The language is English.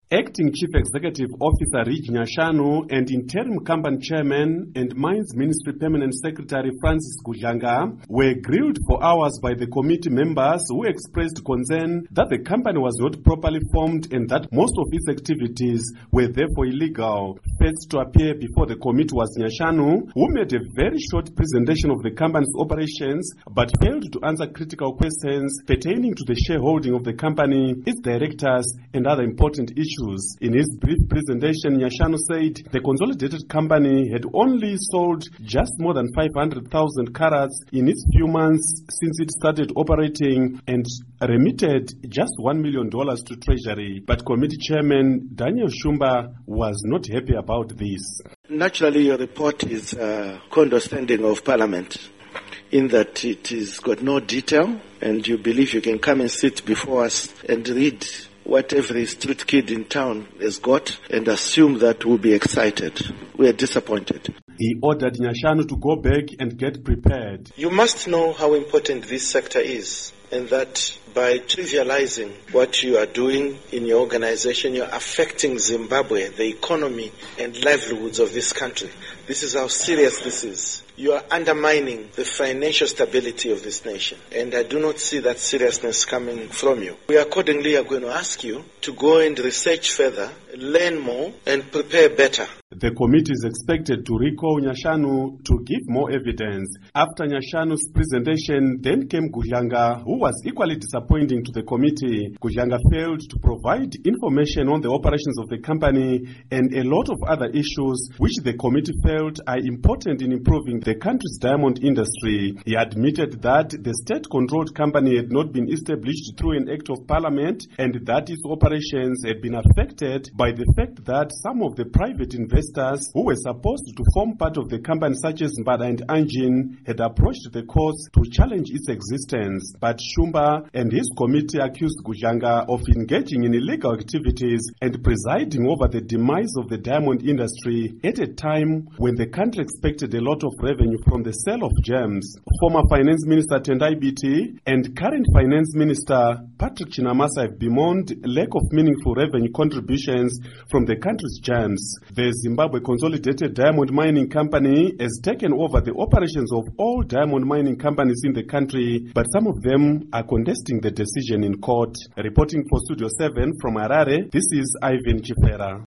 Acting Chief Executive Officer Ridge Nyashanu and Interim Company Chairman and Mines Ministry Permanent Secretary Francis Gudlanga were grilled for hours by the committee members who expressed concern that the company was not properly formed and that most of its activities were therefore illegal. First to appear before the committee was Nyashanu, who made a very short presentation of the company's operations but failed to answer critical questions pertaining to the shareholding of the company, its directors, and other important issues. In his brief presentation, Nyashanu said the consolidated company had only sold just more than 500,000 carats in its few months since it started operating and remitted just $1 million to Treasury. But committee chairman Daniel Shumba was not happy about this. Naturally, your report is condescending of Parliament in that it has got no detail, and you believe you can come and sit before us and read what every street kid in town has got and assume that we'll be excited. We are disappointed. He ordered Nyashanu to go back and get prepared. You must know how important this sector is, and that by trivializing what you are doing in your organization, you're affecting Zimbabwe, the economy and livelihoods of this country. This is how serious this is. You are undermining the financial stability of this nation, and I do not see that seriousness coming from you. We accordingly are going to ask you to go and research further, learn more, and prepare better. The committee is expected to recall Nyashanu to give more evidence. After Nyashanu's presentation, then came Gudlanga, who was equally disappointing to the committee. Gudlanga failed to provide information on the operations of the company and a lot of other issues which the committee felt are important in improving the country's diamond industry. He admitted that the state-controlled company had not been established through an act of parliament and that its operations had been affected by the fact that some of the private investors who were supposed to form part of the company, such as Mbada and Anjin, had approached the courts to challenge its existence. But Shumba and his committee accused Gudlanga of engaging in illegal activities and presiding over the demise of the diamond industry at a time when the country expected a lot of revenue from the sale of gems. Former Finance Minister Tendai Biti and current Finance Minister Patrick Chinamasa have bemoaned lack of meaningful revenue contributions from the country's gems. The Zimbabwe Consolidated Diamond Mining Company has taken over the operations of all diamond mining companies in the country, but some of them are contesting the decision in court. Reporting for Studio 7 from Harare, this is Ivan Chifera.